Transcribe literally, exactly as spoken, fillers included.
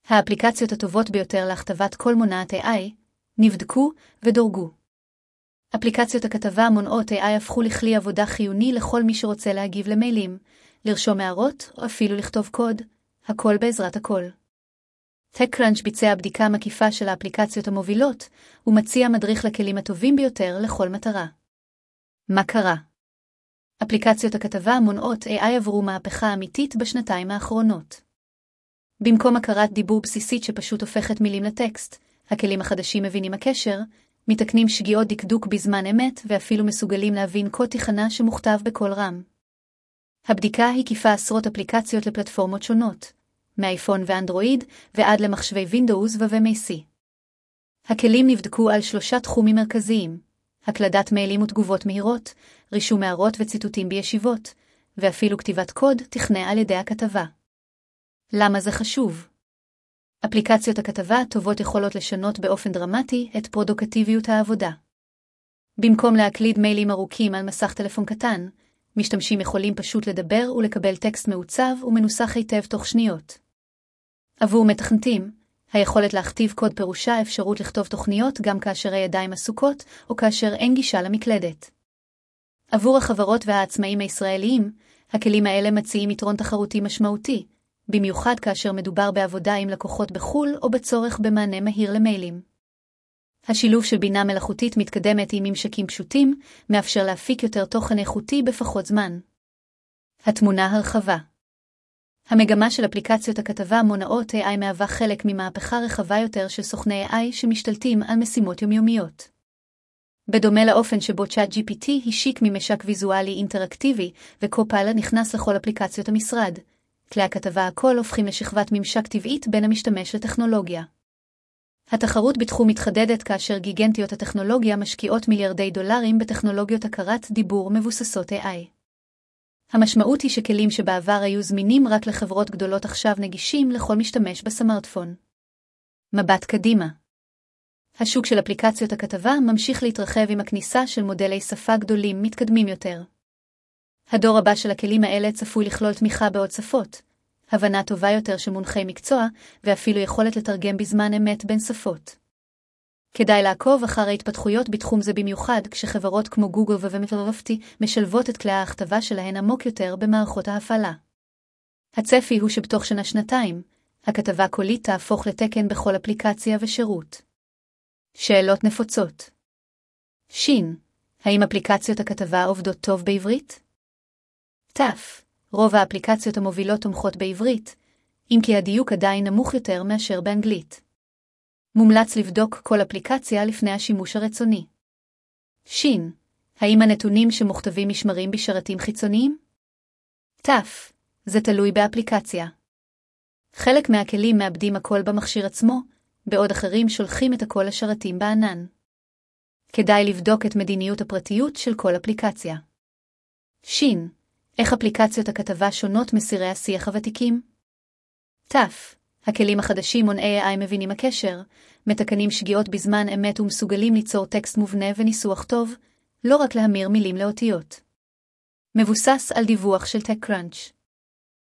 האפליקציות הטובות ביותר להכתבת קול מונעת איי איי נבדקו ודורגו. אפליקציות הכתבה מונעות איי איי הפכו לכלי עבודה חיוני לכל מי שרוצה להגיב למיילים, לרשום הערות או אפילו לכתוב קוד, הכל בעזרת הקול. TechCrunch ביצע בדיקה מקיפה של האפליקציות המובילות ומציע מדריך לכלים הטובים ביותר לכל מטרה. מה קרה? אפליקציות הכתבה מונעות איי איי עברו מהפכה אמיתית בשנתיים האחרונות. במקום הכרת דיבור בסיסית שפשוט הופכת מילים לטקסט, הכלים החדשים מבינים הקשר, מתקנים שגיאות דקדוק בזמן אמת ואפילו מסוגלים להבין קוד תחנה שמוכתב בקול רם. הבדיקה הקיפה עשרות אפליקציות לפלטפורמות שונות, מאייפון ואנדרואיד ועד למחשבי וינדאוס ו-מייסי. הכלים נבדקו על שלושה תחומים מרכזיים, הקלדת מיילים ותגובות מהירות, רישום הערות וציטוטים בישיבות, ואפילו כתיבת קוד תכנה על ידי הכתבה. למה זה חשוב? אפליקציות הכתבה טובות יכולות לשנות באופן דרמטי את פרודוקטיביות העבודה. במקום להקליד מיילים ארוכים על מסך טלפון קטן, משתמשים יכולים פשוט לדבר ולקבל טקסט מעוצב ומנוסח היטב תוך שניות. עבור מתכנתים, היכולת להכתיב קוד פירושה אפשרות לכתוב תוכניות גם כאשר הידיים עסוקות או כאשר אין גישה למקלדת. עבור החברות והעצמאים הישראליים, הכלים האלה מציעים יתרון תחרותי משמעותי, במיוחד כאשר מדובר בעבודה עם לקוחות בחול או בצורך במענה מהיר למיילים. השילוב של בינה מלאכותית מתקדמת עם ממשקים פשוטים מאפשר להפיק יותר תוכן איכותי בפחות זמן. התמונה הרחבה. המגמה של אפליקציות הכתבה מונעות איי איי מהווה חלק ממהפכה רחבה יותר של סוכני איי איי שמשתלטים על משימות יומיומיות. בדומה לאופן שבו צ'אט ג'י פי טי השיק ממשק ויזואלי אינטראקטיבי וקופיילוט נכנס לכל אפליקציות המשרד, כלי הכתבה הכל הופכים לשכבת ממשק טבעית בין המשתמש לטכנולוגיה. התחרות בתחום מתחדדת כאשר גיגנטיות הטכנולוגיה משקיעות מיליארדי דולרים בטכנולוגיות הכרת דיבור מבוססות איי איי. המשמעות היא שכלים שבעבר היו זמינים רק לחברות גדולות עכשיו נגישים לכל משתמש בסמארטפון. מבט קדימה. השוק של אפליקציות הכתבה ממשיך להתרחב עם הכניסה של מודלי שפה גדולים מתקדמים יותר. הדור הבא של הכלים האלה צפוי לכלול תמיכה בעוד שפות, הבנה טובה יותר של מונחי מקצוע ואפילו יכולת לתרגם בזמן אמת בין שפות. כדאי לעקוב אחר ההתפתחויות בתחום זה במיוחד כשחברות כמו גוגל ומייקרוסופט משלבות את כלי ההכתבה שלהן עמוק יותר במערכות ההפעלה. הצפי הוא שבתוך שנה-שנתיים, הכתבה קולית תהפוך לתקן בכל אפליקציה ושירות. שאלות נפוצות. שין, האם אפליקציות הכתבה עובדות טוב בעברית? תף, רוב האפליקציות המובילות תומכות בעברית, אם כי הדיוק עדיין נמוך יותר מאשר באנגלית. מומלץ לבדוק כל אפליקציה לפני השימוש הרצוני. שין, האם הנתונים שמוכתבים משמרים בשרתים חיצוניים? תף, זה תלוי באפליקציה. חלק מהכלים מאבדים הכל במכשיר עצמו, בעוד אחרים שולחים את הכל לשרתים בענן. כדאי לבדוק את מדיניות הפרטיות של כל אפליקציה. שין, איך אפליקציות הכתבה שונות מסירי השיח הוותיקים? תף, הכלים החדשים מונעי איי איי מבינים הקשר, מתקנים שגיאות בזמן אמת ומסוגלים ליצור טקסט מובנה וניסוח טוב, לא רק להמיר מילים לאותיות. מבוסס על דיווח של TechCrunch.